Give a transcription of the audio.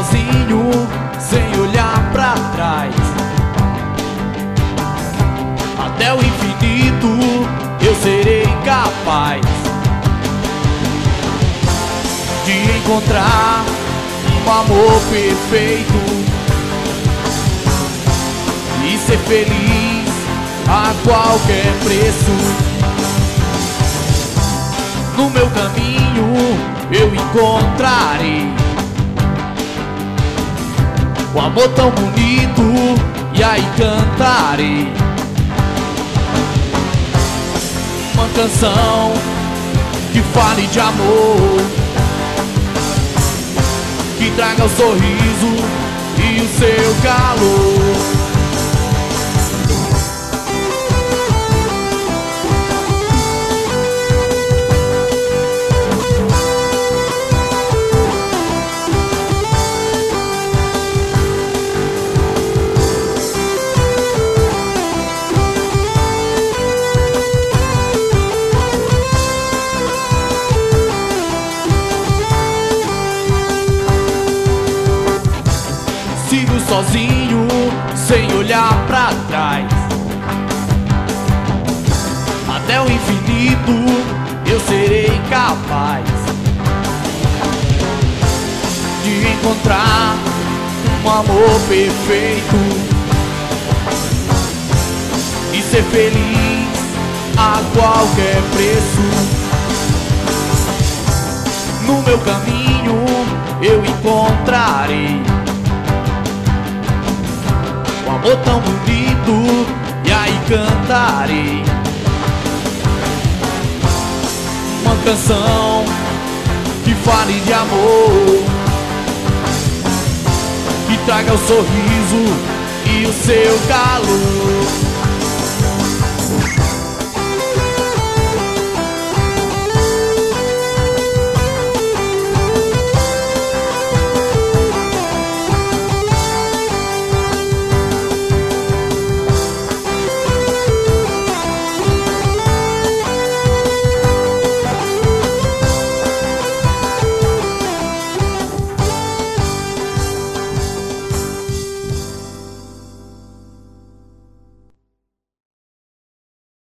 sozinho, sem olhar pra trás. Até o infinito eu serei capaz de encontrar um amor perfeito e ser feliz a qualquer preço. No meu caminho eu encontrarei um amor tão bonito e aí cantarei uma canção que fale de amor, que traga o sorriso e o seu calor. Sigo sozinho, sem olhar pra trás. Até o infinito eu serei capaz de encontrar um amor perfeito e ser feliz a qualquer preço. No meu caminho eu encontrarei um amor tão bonito e aí cantarei uma canção que fale de amor, que traga o sorriso e o seu calor.